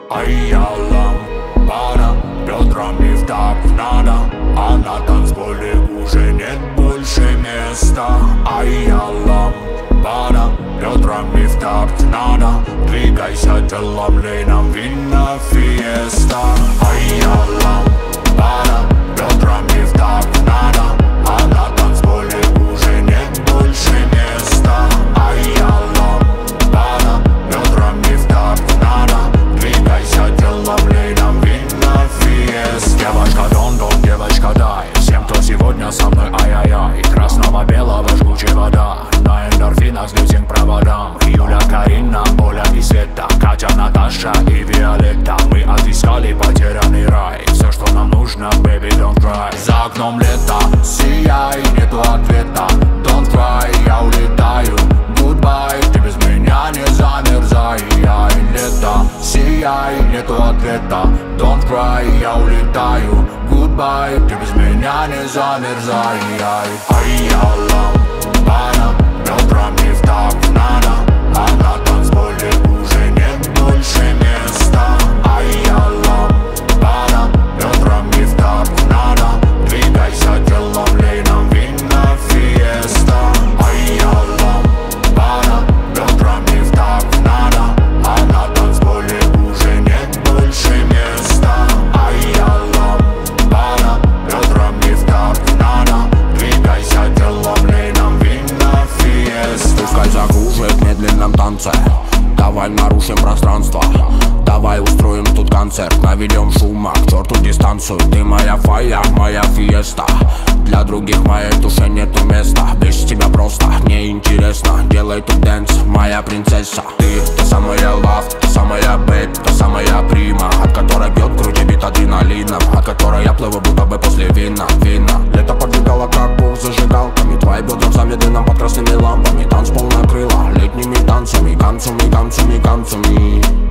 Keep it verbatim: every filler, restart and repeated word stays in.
Айя лампада, бедрами в такт надо, а на танцполе уже нет больше места. Айя лампада, бедрами в такт надо, двигайся телом, лей нам вина фиеста. Айя лампада, бедрами в такт надо, а на танцполе уже нет больше места. Айя лампада, бедрами в такт надо, двигайся телом, лей нам вина фиеста. Девочка дон-дон, девочка дай всем, кто сегодня со мной, ай-яй-яй. Красного-белого жгучая вода, на эндорфинах с лютинг проводам. Юля, Карина, Оля и Света, Катя, Наташа и Виолетта. Мы отыскали потерянный рай, все, что нам нужно, baby, don't cry. За окном лето, сияй, нету ответа, don't cry, я улетаю, goodbye. Ты без меня не замерзай, я и лето, сияй, нету ответа, don't cry, я улетаю, goodbye. Ты без меня не замерзай, айя лампада, бедрами в такт надо, а на танцполе уже нет больше места. Айя лампада, бедрами в такт надо, двигайся телом, лей нам вина фиеста. Айя лампада, бедрами в такт надо, а на танцполе уже нет больше места. Айя лампада, бедрами в такт надо, двигайся телом, лей нам вина фиеста. Пускай закружит в медленном танце, давай нарушим пространство, давай устроим тут концерт, наведем шума, к черту дистанцию. Ты моя фая, моя фиеста, для других в моей душе нету места. Без тебя просто неинтересно, делай тут дэнс, моя принцесса. Ты та самая лав, та самая бэйб, та самая прима, от которой бьет в груди бит адреналином, от которой я плыву будто бы после вина, вина. Лето поджигало как бух зажигалками, твои бедра в замедленном под красными лампами. Танцпол накрыла летними танцами, танцами, танцами, танцами.